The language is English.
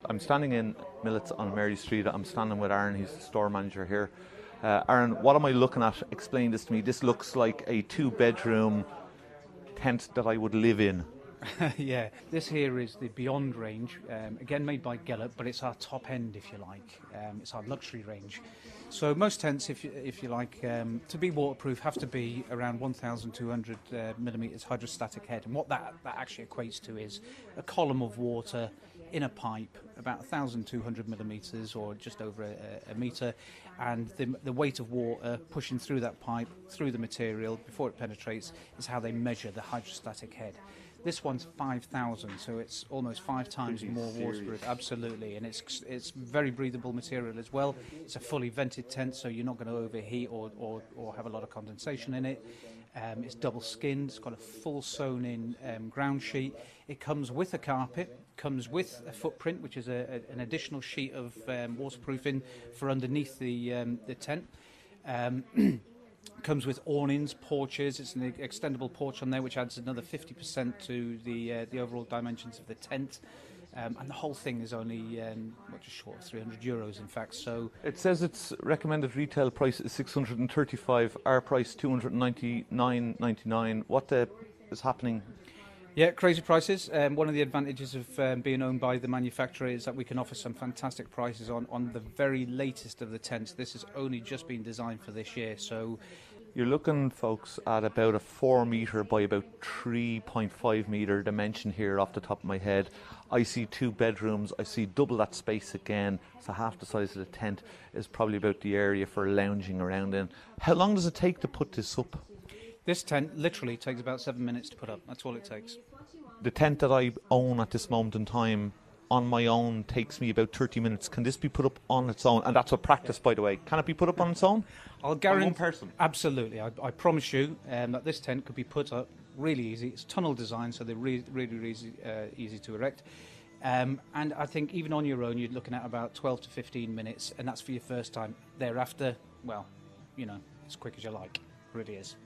I'm standing in Millets on Mary Street. I'm standing with Aaron, he's the store manager here. Aaron, what am I looking at? Explain this to me. This looks like a 2-bedroom tent that I would live in. Yeah, this here is the Beyond range, again made by Gellert, but it's our top end, if you like. It's our luxury range. So most tents, if you like, to be waterproof, have to be around 1,200 millimetres hydrostatic head. And what that actually equates to is a column of water in a pipe, about 1,200 millimetres or just over a metre, and the weight of water pushing through that pipe, through the material, before it penetrates, is how they measure the hydrostatic head. This one's 5,000, so it's almost 5 times more waterproof. Absolutely, and it's very breathable material as well. It's a fully vented tent, so you're not going to overheat or have a lot of condensation in it. It's double skinned. It's got a full sewn-in ground sheet. It comes with a carpet. Comes with a footprint, which is an additional sheet of waterproofing for underneath the tent. Comes with awnings, porches. It's an extendable porch on there, which adds another 50% to the overall dimensions of the tent. And the whole thing is only just short of €300, in fact. So it says its recommended retail price is $635. Our price $299.99. What is happening? Yeah, crazy prices. One of the advantages of being owned by the manufacturer is that we can offer some fantastic prices on the very latest of the tents. This has only just been designed for this year, so you're looking, folks, at about a 4 metre by about 3.5 metre dimension here off the top of my head. I see 2 bedrooms. I see double that space again. So half the size of the tent is probably about the area for lounging around in. How long does it take to put this up? This tent literally takes about 7 minutes to put up. That's all it takes. The tent that I own at this moment in time on my own takes me about 30 minutes. Can this be put up on its own? And that's a practice, by the way. Can it be put up on its own? I'll guarantee. One person? Absolutely. I promise you that this tent could be put up really easy. It's tunnel design, so they're really easy to erect. And I think even on your own, you're looking at about 12 to 15 minutes, and that's for your first time. Thereafter, well, as quick as you like. It really is.